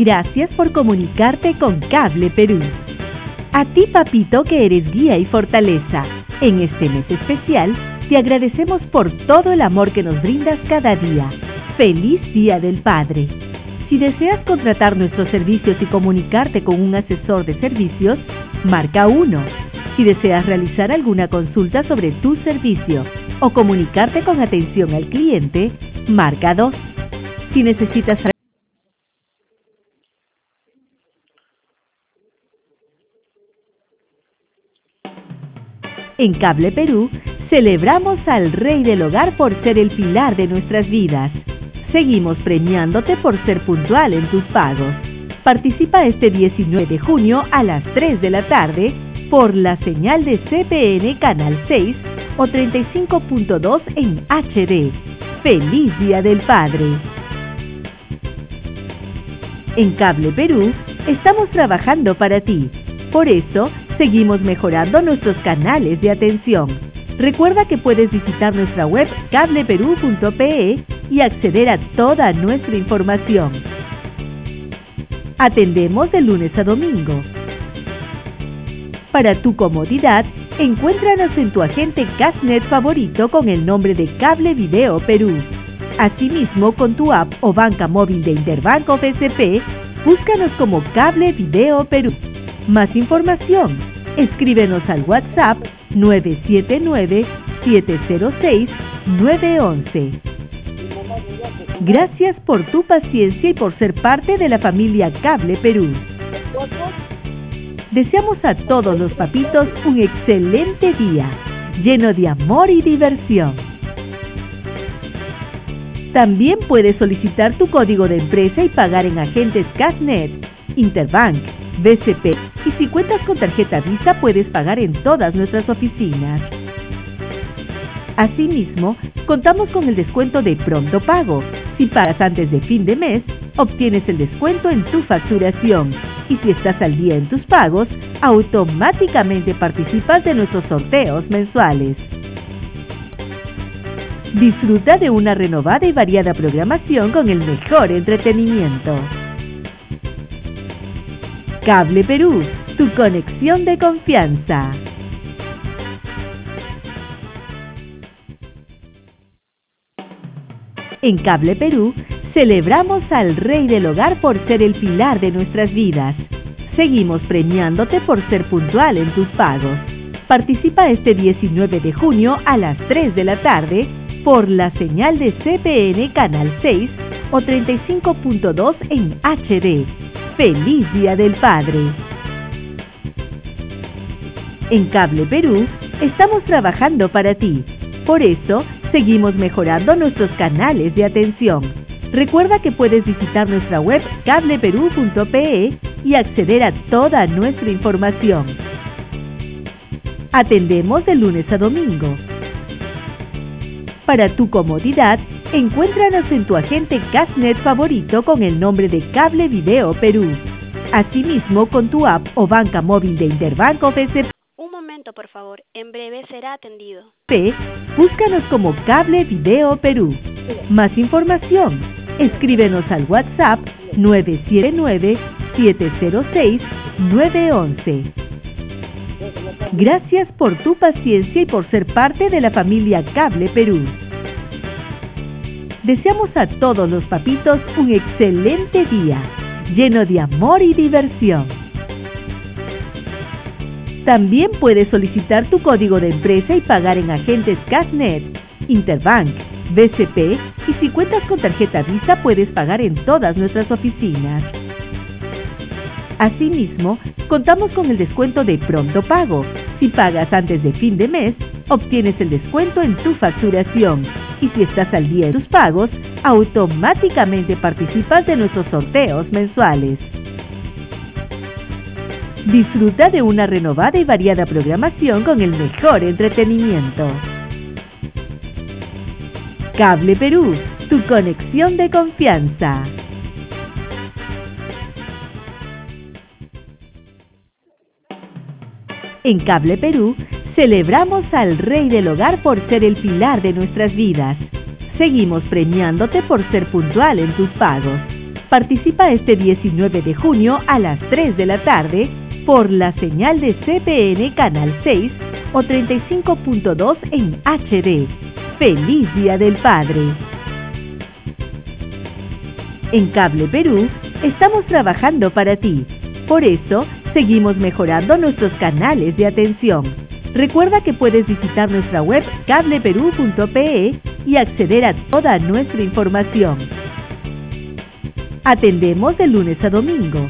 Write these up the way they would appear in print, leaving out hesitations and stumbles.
Gracias por comunicarte con Cable Perú. A ti, papito, que eres guía y fortaleza, en este mes especial, te agradecemos por todo el amor que nos brindas cada día. ¡Feliz Día del Padre! Si deseas contratar nuestros servicios y comunicarte con un asesor de servicios, marca 1. Si deseas realizar alguna consulta sobre tu servicio o comunicarte con atención al cliente, marca 2. Si necesitas En Cable Perú, celebramos al Rey del Hogar por ser el pilar de nuestras vidas. Seguimos premiándote por ser puntual en tus pagos. Participa este 19 de junio a las 3 de la tarde por la señal de CPN Canal 6 o 35.2 en HD. ¡Feliz Día del Padre! En Cable Perú, estamos trabajando para ti. Por eso, seguimos mejorando nuestros canales de atención. Recuerda que puedes visitar nuestra web cableperú.pe y acceder a toda nuestra información. Atendemos de lunes a domingo. Para tu comodidad, encuéntranos en tu agente Cashnet favorito con el nombre de Cable Video Perú. Asimismo, con tu app o banca móvil de Interbank o BCP, búscanos como Cable Video Perú. Más información, escríbenos al WhatsApp 979-706-911. Gracias por tu paciencia y por ser parte de la familia Cable Perú. Deseamos a todos los papitos un excelente día, lleno de amor y diversión. También puedes solicitar tu código de empresa y pagar en agentes Cashnet, Interbank, BCP, y si cuentas con tarjeta Visa puedes pagar en todas nuestras oficinas. Asimismo, contamos con el descuento de pronto pago. Si pagas antes de fin de mes, obtienes el descuento en tu facturación. Y si estás al día en tus pagos, automáticamente participas de nuestros sorteos mensuales. Disfruta de una renovada y variada programación con el mejor entretenimiento. Cable Perú, tu conexión de confianza. En Cable Perú, celebramos al Rey del Hogar por ser el pilar de nuestras vidas. Seguimos premiándote por ser puntual en tus pagos. Participa este 19 de junio a las 3 de la tarde por la señal de CPN Canal 6 o 35.2 en HD. ¡Feliz Día del Padre! En Cable Perú, estamos trabajando para ti. Por eso, seguimos mejorando nuestros canales de atención. Recuerda que puedes visitar nuestra web cableperú.pe y acceder a toda nuestra información. Atendemos de lunes a domingo. Para tu comodidad, encuéntranos en tu agente Cashnet favorito con el nombre de Cable Video Perú. Asimismo, con tu app o banca móvil de Interbank o BCP. Un momento, por favor. En breve será atendido. Búscanos como Cable Video Perú. Más información, escríbenos al WhatsApp 979-706-911. Gracias por tu paciencia y por ser parte de la familia Cable Perú. Deseamos a todos los papitos un excelente día, lleno de amor y diversión. También puedes solicitar tu código de empresa y pagar en agentes Cashnet, Interbank, BCP, y si cuentas con tarjeta Visa puedes pagar en todas nuestras oficinas. Asimismo, contamos con el descuento de pronto pago. Si pagas antes de fin de mes, obtienes el descuento en tu facturación. Y si estás al día en tus pagos, automáticamente participas de nuestros sorteos mensuales. Disfruta de una renovada y variada programación con el mejor entretenimiento. Cable Perú, tu conexión de confianza. En Cable Perú, celebramos al Rey del Hogar por ser el pilar de nuestras vidas. Seguimos premiándote por ser puntual en tus pagos. Participa este 19 de junio a las 3 de la tarde por la señal de CPN Canal 6 o 35.2 en HD. ¡Feliz Día del Padre! En Cable Perú estamos trabajando para ti. Por eso, seguimos mejorando nuestros canales de atención. Recuerda que puedes visitar nuestra web cableperú.pe y acceder a toda nuestra información. Atendemos de lunes a domingo.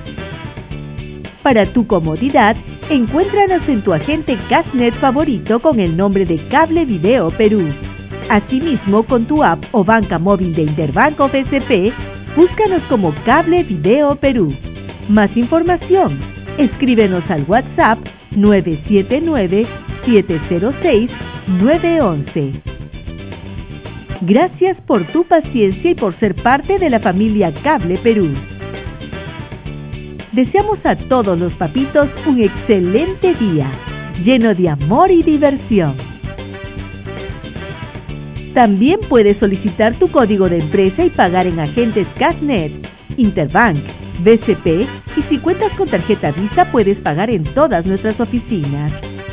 Para tu comodidad, encuéntranos en tu agente Cashnet favorito con el nombre de Cable Video Perú. Asimismo, con tu app o banca móvil de Interbank o BCP, búscanos como Cable Video Perú. Más información, escríbenos al WhatsApp 979-706-911. Gracias por tu paciencia y por ser parte de la familia Cable Perú. Deseamos a todos los papitos un excelente día, lleno de amor y diversión. También puedes solicitar tu código de empresa y pagar en agentes Cashnet, Interbank, BCP y si cuentas con tarjeta Visa puedes pagar en todas nuestras oficinas.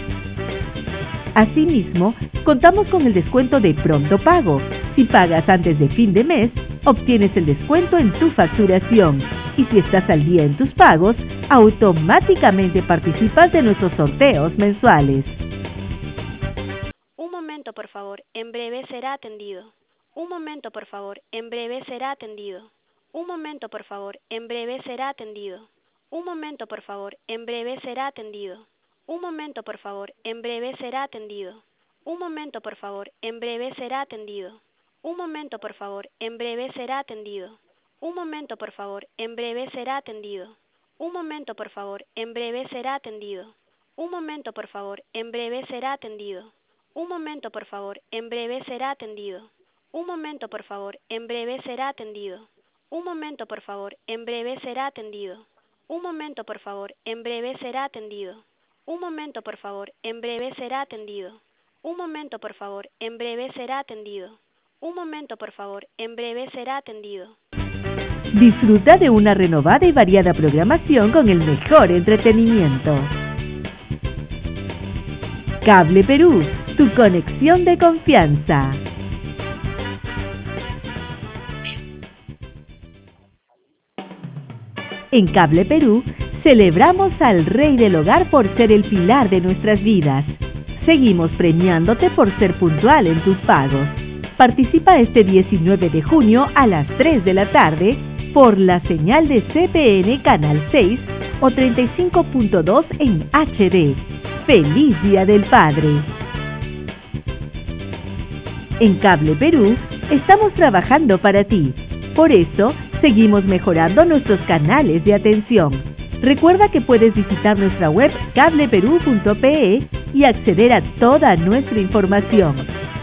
Asimismo, contamos con el descuento de Pronto Pago. Si pagas antes de fin de mes, obtienes el descuento en tu facturación. Y si estás al día en tus pagos, automáticamente participas de nuestros sorteos mensuales. Un momento, por favor. En breve será atendido. Un momento, por favor. En breve será atendido. Un momento, por favor. En breve será atendido. Un momento, por favor. En breve será atendido. Un momento, por favor. En breve será atendido. Un momento, por favor. En breve será atendido. Un momento, por favor. En breve será atendido. Un momento, por favor. En breve será atendido. Un momento, por favor. En breve será atendido. Un momento, por favor. En breve será atendido. Un momento, por favor. En breve será atendido. Un momento, por favor. En breve será atendido. Un momento, por favor. En breve será atendido. Un momento, por favor. En breve será atendido. Un momento, por favor. En breve será atendido. Un momento, por favor. En breve será atendido. Un momento, por favor. En breve será atendido. Disfruta de una renovada y variada programación con el mejor entretenimiento. Cable Perú, tu conexión de confianza. En Cable Perú, celebramos al Rey del Hogar por ser el pilar de nuestras vidas. Seguimos premiándote por ser puntual en tus pagos. Participa este 19 de junio a las 3 de la tarde por la señal de CPN Canal 6 o 35.2 en HD. ¡Feliz Día del Padre! En Cable Perú estamos trabajando para ti. Por eso, seguimos mejorando nuestros canales de atención. Recuerda que puedes visitar nuestra web cableperú.pe y acceder a toda nuestra información.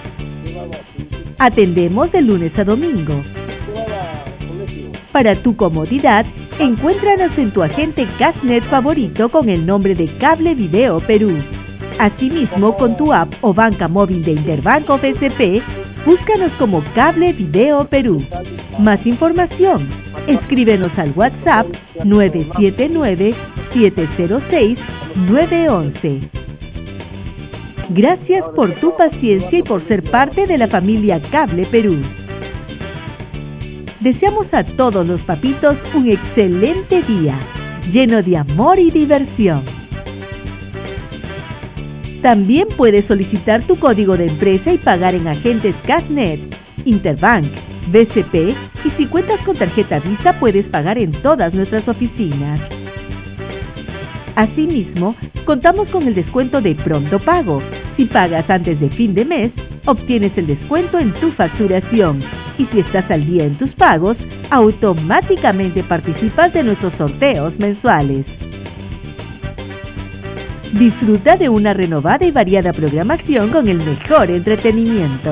Atendemos de lunes a domingo. Para tu comodidad, encuéntranos en tu agente Cashnet favorito con el nombre de Cable Video Perú. Asimismo, con tu app o banca móvil de Interbank o BCP, búscanos como Cable Video Perú. Más información, escríbenos al WhatsApp 979-706-911. Gracias por tu paciencia y por ser parte de la familia Cable Perú. Deseamos a todos los papitos un excelente día, lleno de amor y diversión. También puedes solicitar tu código de empresa y pagar en agentes Cashnet, Interbank, BCP y si cuentas con tarjeta Visa puedes pagar en todas nuestras oficinas. Asimismo, contamos con el descuento de Pronto Pago. Si pagas antes de fin de mes, obtienes el descuento en tu facturación. Y si estás al día en tus pagos, automáticamente participas de nuestros sorteos mensuales. Disfruta de una renovada y variada programación con el mejor entretenimiento.